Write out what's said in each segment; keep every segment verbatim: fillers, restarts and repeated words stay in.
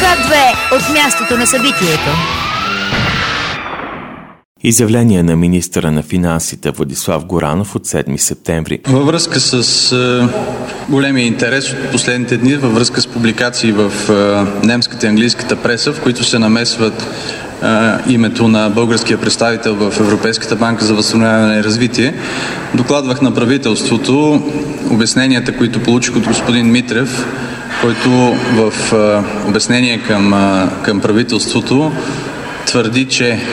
К две от мястото на събитието. Изявление на министъра на финансите Владислав Горанов от седми септември. Във връзка с е, големия интерес от последните дни, във връзка с публикации в е, немската и английската преса, в които се намесват е, името на българския представител в Европейската банка за възстановяване и развитие, докладвах на правителството обясненията, които получих от господин Митрев, който в е, обяснение към, е, към правителството твърди, че е,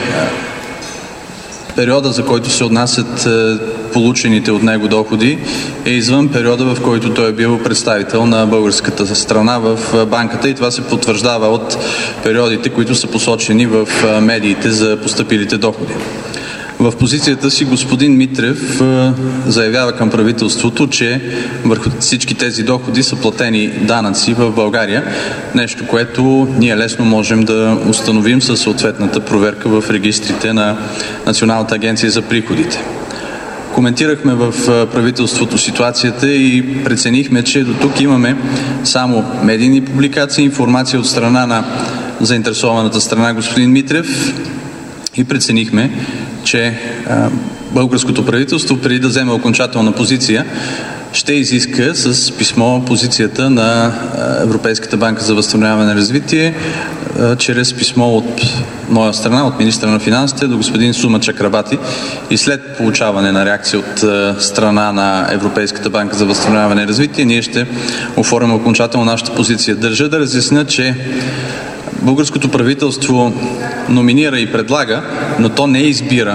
периода, за който се отнасят е, получените от него доходи, е извън периода, в който той е бил представител на българската страна в е, банката, и това се потвърждава от периодите, които са посочени в е, медиите за постъпилите доходи. В позицията си господин Митрев е, заявява към правителството, че върху всички тези доходи са платени данъци в България, нещо, което ние лесно можем да установим със съответната проверка в регистрите на Националната агенция за приходите. Коментирахме в правителството ситуацията и преценихме, че до тук имаме само медийни публикации, информация от страна на заинтересованата страна господин Митрев, и преценихме, че а, българското правителство, преди да вземе окончателна позиция, ще изиска с писмо позицията на а, Европейската банка за възстановяване и развитие, а, чрез писмо от моя страна, от министъра на финансите до господин Сума Чакрабати, и след получаване на реакция от а, страна на Европейската банка за възстановяване и развитие, ние ще оформим окончателно нашата позиция. Държа да разясня, че българското правителство номинира и предлага, но то не избира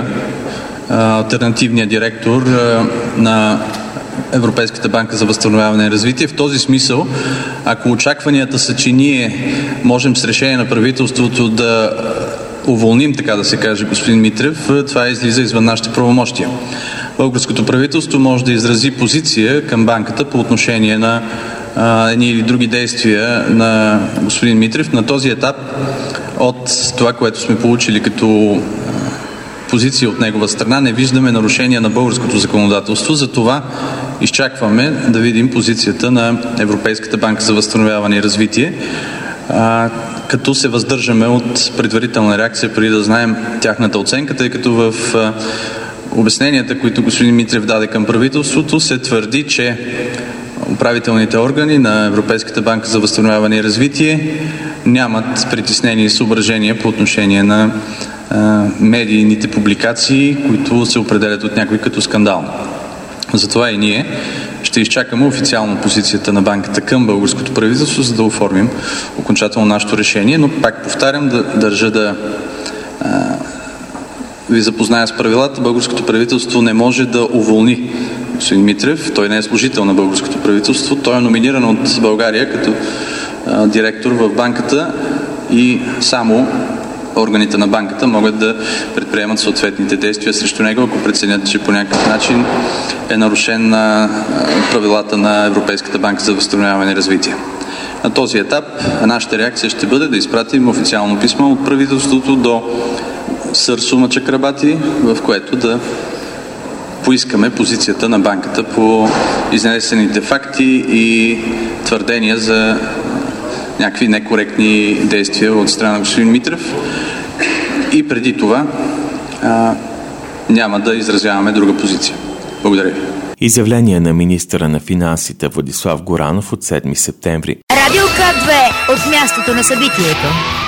а, алтернативния директор а, на Европейската банка за възстановяване и развитие. В този смисъл, ако очакванията са, че ние можем с решение на правителството да уволним, така да се каже, господин Митрев, това излиза извън нашите правомощия. Българското правителство може да изрази позиция към банката по отношение на едни или други действия на господин Митрев. На този етап от това, което сме получили като позиция от негова страна, не виждаме нарушения на българското законодателство, затова изчакваме да видим позицията на Европейската банка за възстановяване и развитие, а, като се въздържаме от предварителна реакция преди да знаем тяхната оценка, тъй като в а, обясненията, които господин Митрев даде към правителството, се твърди, че управителните органи на Европейската банка за възстановяване и развитие нямат притеснения и съображения по отношение на а, медийните публикации, които се определят от някой като скандални. Затова и ние ще изчакаме официално позицията на банката към българското правителство, за да оформим окончателно нашето решение, но пак повтарям, да държа да а, ви запозная с правилата. Българското правителство не може да уволни господин Митрев. Той не е служител на българското правителство. Той е номиниран от България като а, директор в банката и само органите на банката могат да предприемат съответните действия срещу него, ако преценят, че по някакъв начин е нарушен на правилата на Европейската банка за възстановяване и развитие. На този етап нашата реакция ще бъде да изпратим официално писмо от правителството до сър Сума Чакрабати, в което да поискаме позицията на банката по изнесените факти и твърдения за някакви некоректни действия от страна на господин Митрев. И преди това а, няма да изразяваме друга позиция. Благодаря ви. Изявление на министъра на финансите Владислав Горанов от седми септември. Радио К две от мястото на събитието.